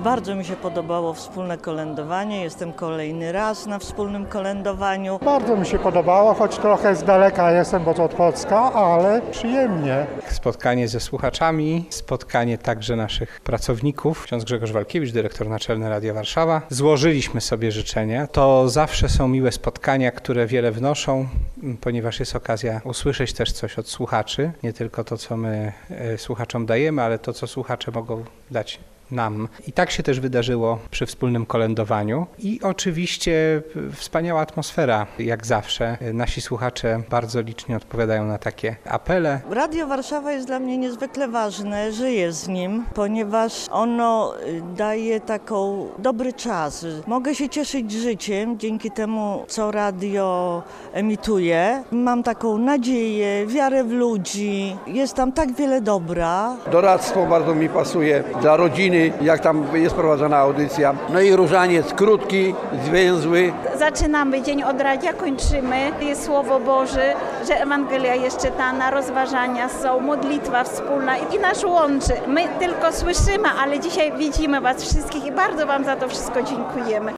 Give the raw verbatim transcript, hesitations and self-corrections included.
Bardzo mi się podobało wspólne kolędowanie. Jestem kolejny raz na wspólnym kolędowaniu. Bardzo mi się podobało, choć trochę z daleka jestem, bo to od Płocka, ale przyjemnie. Spotkanie ze słuchaczami, spotkanie także naszych pracowników. Ksiądz Grzegorz Walkiewicz, dyrektor naczelny Radia Warszawa. Złożyliśmy sobie życzenia. To zawsze są miłe spotkania, które wiele wnoszą, ponieważ jest okazja usłyszeć też coś od słuchaczy. Nie tylko to, co my słuchaczom dajemy, ale to, co słuchacze mogą dać nam. I tak się też wydarzyło przy wspólnym kolędowaniu. I oczywiście wspaniała atmosfera, jak zawsze. Nasi słuchacze bardzo licznie odpowiadają na takie apele. Radio Warszawa jest dla mnie niezwykle ważne, żyję z nim, ponieważ ono daje taką dobry czas. Mogę się cieszyć życiem dzięki temu, co radio emituje. Mam taką nadzieję, wiarę w ludzi. Jest tam tak wiele dobra. Doradztwo bardzo mi pasuje dla rodziny, jak tam jest prowadzona audycja. No i różaniec krótki, zwięzły. Zaczynamy dzień od radia, kończymy. Jest Słowo Boże, że Ewangelia jest czytana, rozważania są, modlitwa wspólna i nas łączy. My tylko słyszymy, ale dzisiaj widzimy Was wszystkich i bardzo Wam za to wszystko dziękujemy.